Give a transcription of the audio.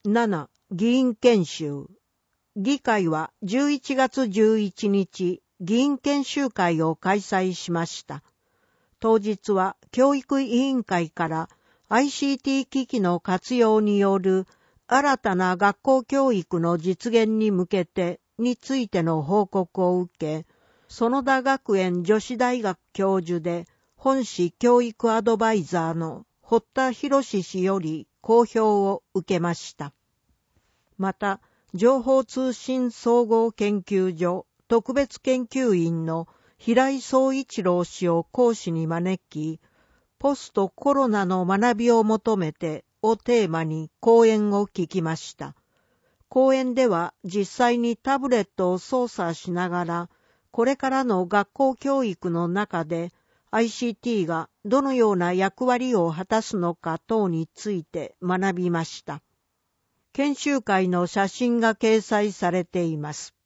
7. 議員研修。議会は11月11日、議員研修会を開催しました。当日は教育委員会から ICT 機器の活用による新たな学校教育の実現に向けてについての報告を受け、園田学園女子大学教授で本市教育アドバイザーの堀田博氏より講評を受けました。また、情報通信総合研究所特別研究員の平井総一郎氏を講師に招き、ポストコロナの学びを求めてをテーマに講演を聞きました。講演では実際にタブレットを操作しながら、これからの学校教育の中で ICT がどのような役割を果たすのか等について学びました。研修会の写真が掲載されています。